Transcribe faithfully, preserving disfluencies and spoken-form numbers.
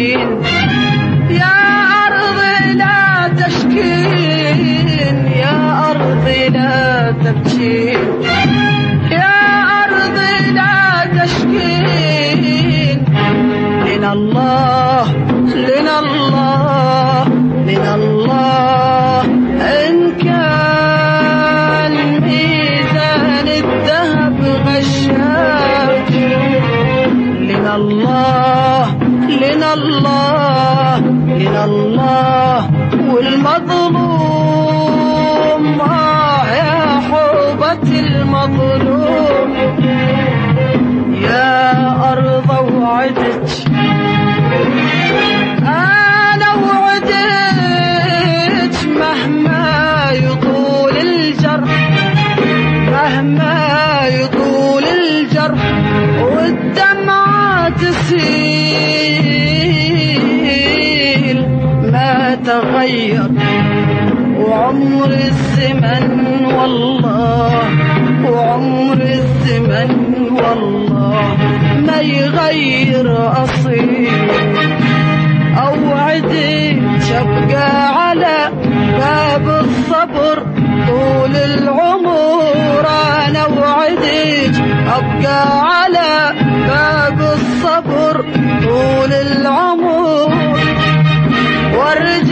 تشكين يا أرض لا تشكين يا أرض لا تبكين يا أرض لا تشكين لنا الله لنا الله لنا الله إن كان ميزان الذهب غشاش لنا الله لنا الله لنا الله والمظلوم آه يا حوبة المظلوم يا أرض وعدك أنا وعدك مهما يطول الجرح مهما يطول الجرح والدمعة تسيل ما تغير وعمر الزمن والله وعمر الزمن والله ما يغير أصيل أوعدك أبقى على باب الصبر طول العمر أنا أوعدك أبقى على باب الصبر طول العمر وارجع